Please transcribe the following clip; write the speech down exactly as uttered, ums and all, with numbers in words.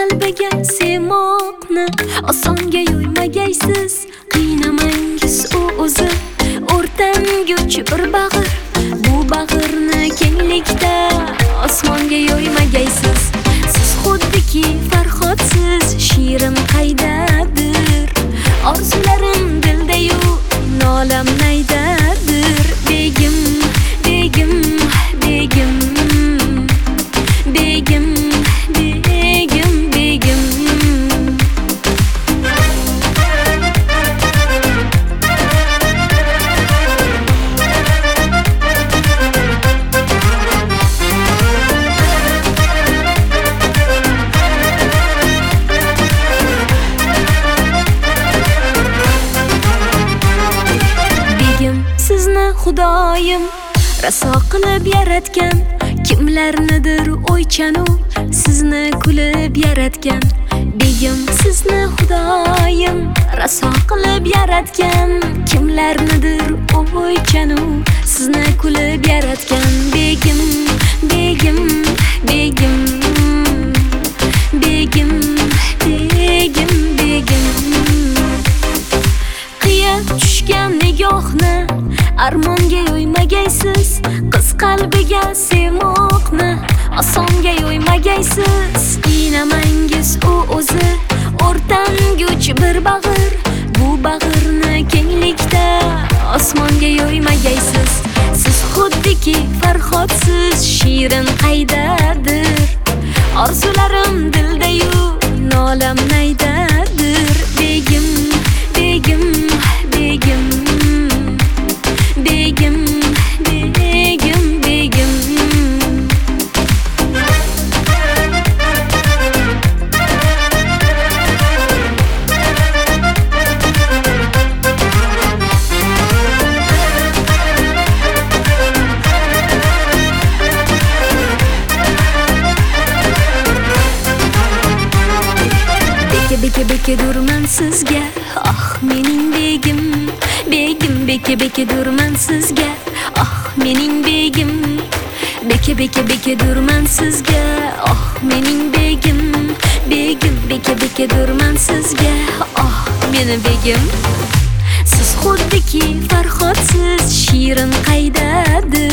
qalbiga sevmoqni osonga yo'ymagaysiz. Qiynamangiz u o'zi o'rtanguvchi bir bag'ir. Bu bag'irni kenglikda osmonga yo'ymagaysiz. Siz xuddiki farhodsiz, shirin qaydadir. Orzularim dilda-yu, nolam naydadir. Begim, begim, begim, begim, begim, begim. Sizni Xudoyim raso qilib yaratgan, kimlarnidir o'ychanu sizni kulib yaratgan. Begim, sizni Xudoyim raso qilib yaratgan, kimlarnidir o'ychanu sizni kulib yaratgan. Begim, begim, begim, begim, begim, begim. Qiya tushgan nigohni armonga yo'ymagaysiz. Qiz qalbiga sevmoqni osonga yo'ymagaysiz. Qiynamangiz u o'zi o'rtanguvchi bir bag'ir. Bu bag'irni kenglikda osmonga yo'ymagaysiz. Siz xuddiki farhodsiz, shirin qaydadir. Orzularim dilda-yu, nolam naydadir. Begim, begim, begim, begim, begim, begim. Beke beke beke durman sizga, ah mening begim. Begim, beke beke durman sizga, ah mening begim. Beke beke beke durman sizga, ah mening begim. Begim, beke beke durman sizga, ah meni begim. Siz xuddiki farhodsiz, shirin qaydadir.